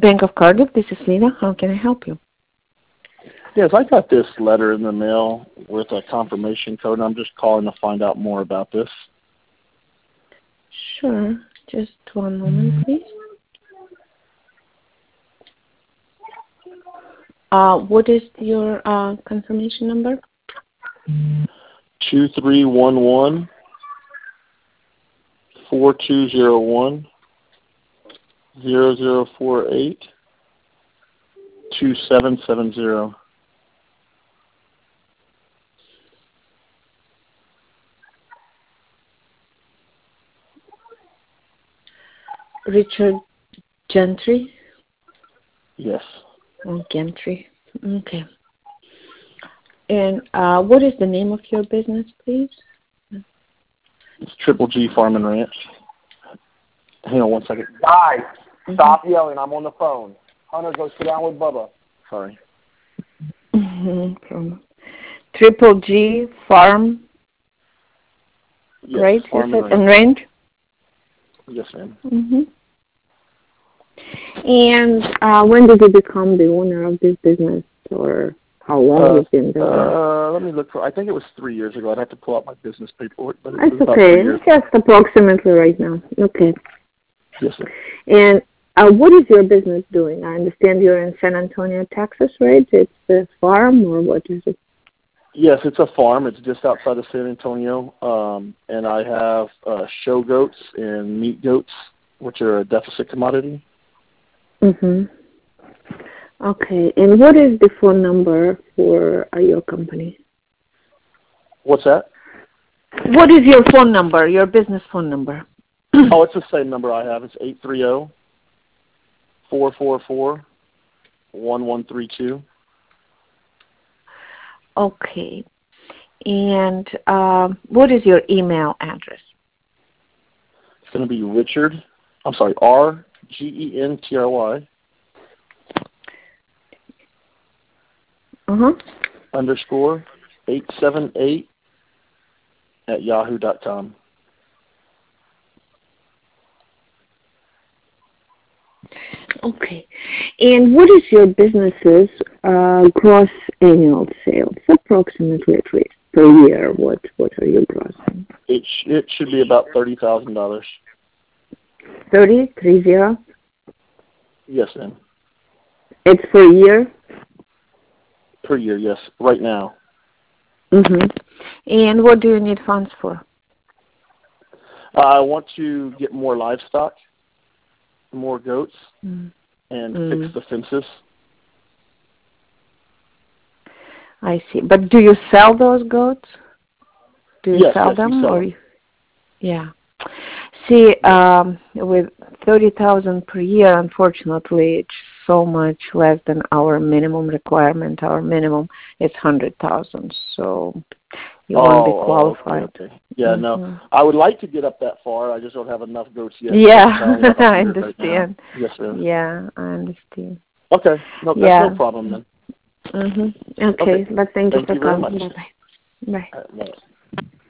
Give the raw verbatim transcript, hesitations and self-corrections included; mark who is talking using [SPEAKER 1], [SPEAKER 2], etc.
[SPEAKER 1] Bank of Cardiff. This is Lena. How can I help you?
[SPEAKER 2] Yes, I got this letter in the mail with a confirmation code, and I'm just calling to find out more about this.
[SPEAKER 1] Sure. Just one moment, please. Uh, what is your uh, confirmation number?
[SPEAKER 2] Two three one one four two zero one zero zero four eight two seven seven zero.
[SPEAKER 1] Richard Gentry?
[SPEAKER 2] Yes.
[SPEAKER 1] Oh, Gentry. Okay. And uh, what is the name of your business, please?
[SPEAKER 2] It's Triple G Farm and Ranch. Hang on one second.
[SPEAKER 3] Guys,
[SPEAKER 1] Mm-hmm.
[SPEAKER 3] stop yelling. I'm on the phone. Hunter, go sit down with Bubba.
[SPEAKER 2] Sorry.
[SPEAKER 1] Mm-hmm. Triple G Farm,
[SPEAKER 2] Yes,
[SPEAKER 1] right?
[SPEAKER 2] Farm
[SPEAKER 1] You
[SPEAKER 2] and
[SPEAKER 1] said, and
[SPEAKER 2] Ranch.
[SPEAKER 1] range?
[SPEAKER 2] Yes, ma'am.
[SPEAKER 1] Mm-hmm. And uh, when did you become the owner of this business, or how long
[SPEAKER 2] Uh,
[SPEAKER 1] you've been doing it?
[SPEAKER 2] uh, let me look for. I think it was three years ago. I'd have to pull out my business paperwork, but it
[SPEAKER 1] That's
[SPEAKER 2] was about
[SPEAKER 1] okay.
[SPEAKER 2] three years.
[SPEAKER 1] Just approximately right now. Okay.
[SPEAKER 2] Yes, sir.
[SPEAKER 1] And uh, what is your business doing? I understand you're in San Antonio, Texas, right? It's a farm, or what is it?
[SPEAKER 2] Yes, it's a farm. It's just outside of San Antonio, um, and I have uh, show goats and meat goats, which are a deficit commodity.
[SPEAKER 1] Mm-hmm. Okay. And what is the phone number for uh, your company?
[SPEAKER 2] What's that?
[SPEAKER 1] What is your phone number, your business phone number?
[SPEAKER 2] Oh, it's the same number I have. It's eight three zero, four four four, one one three two.
[SPEAKER 1] Okay. And um, what is your email address?
[SPEAKER 2] It's going to be Richard, I'm sorry, R G E N T R Y
[SPEAKER 1] Uh-huh.
[SPEAKER 2] underscore eight seven eight at yahoo dot com.
[SPEAKER 1] Okay. And what is your business's uh, gross annual sales, approximately at least per year? What What are you grossing?
[SPEAKER 2] It sh- it should be about thirty thousand dollars.
[SPEAKER 1] Thirty, three zero.
[SPEAKER 2] Yes, ma'am.
[SPEAKER 1] It's per year.
[SPEAKER 2] Per year, yes. Right now.
[SPEAKER 1] Mhm. And what do you need funds for?
[SPEAKER 2] I want to get more livestock, more goats,
[SPEAKER 1] Mm.
[SPEAKER 2] and
[SPEAKER 1] Mm.
[SPEAKER 2] fix the fences.
[SPEAKER 1] I see. But do you sell those goats? Do you
[SPEAKER 2] Yes,
[SPEAKER 1] sell
[SPEAKER 2] yes, we
[SPEAKER 1] them,
[SPEAKER 2] sell
[SPEAKER 1] or
[SPEAKER 2] them.
[SPEAKER 1] you, yeah? See, um, with thirty thousand per year, unfortunately, it's so much less than our minimum requirement. Our minimum is hundred thousand, so you
[SPEAKER 2] oh,
[SPEAKER 1] won't be
[SPEAKER 2] oh,
[SPEAKER 1] qualified.
[SPEAKER 2] okay, okay. Yeah,
[SPEAKER 1] Mm-hmm.
[SPEAKER 2] no. I would like to get up that far. I just don't have enough goats yet.
[SPEAKER 1] Yeah,
[SPEAKER 2] So I only have one
[SPEAKER 1] I
[SPEAKER 2] hundred right now.
[SPEAKER 1] understand.
[SPEAKER 2] Yes, sir.
[SPEAKER 1] Yeah, I understand.
[SPEAKER 2] Okay, no, that's
[SPEAKER 1] Yeah.
[SPEAKER 2] no problem then.
[SPEAKER 1] Mhm. Okay,
[SPEAKER 2] Okay.
[SPEAKER 1] but thank you
[SPEAKER 2] Thank
[SPEAKER 1] for
[SPEAKER 2] you very
[SPEAKER 1] calling.
[SPEAKER 2] much.
[SPEAKER 1] Bye bye. Bye.
[SPEAKER 2] All right, bye.